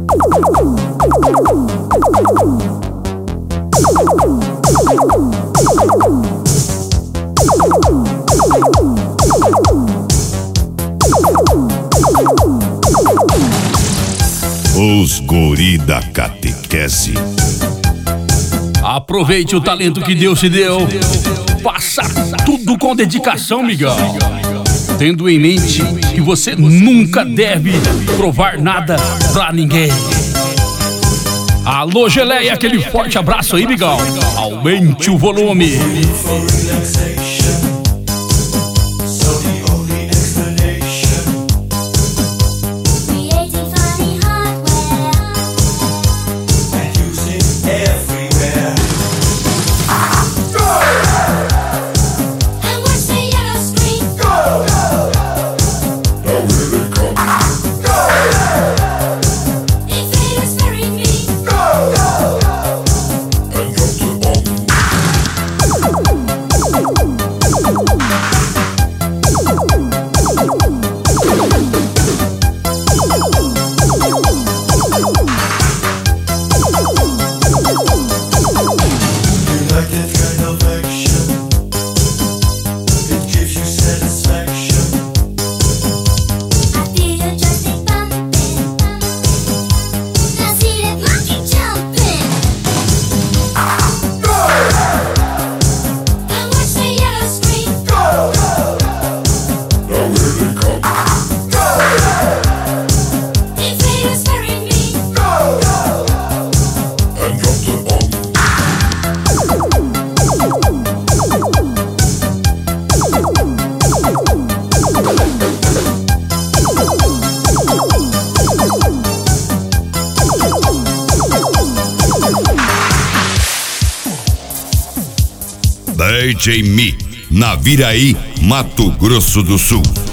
Os guri da catequese. Aproveite o talento que Deus te deu. Faça tudo com dedicação, Miguel. Tendo em mente que você nunca deve provar nada pra ninguém. Alô, Geleia, aquele forte abraço aí, Miguel. Aumente o volume. DJ Mi, Naviraí, Mato Grosso do Sul.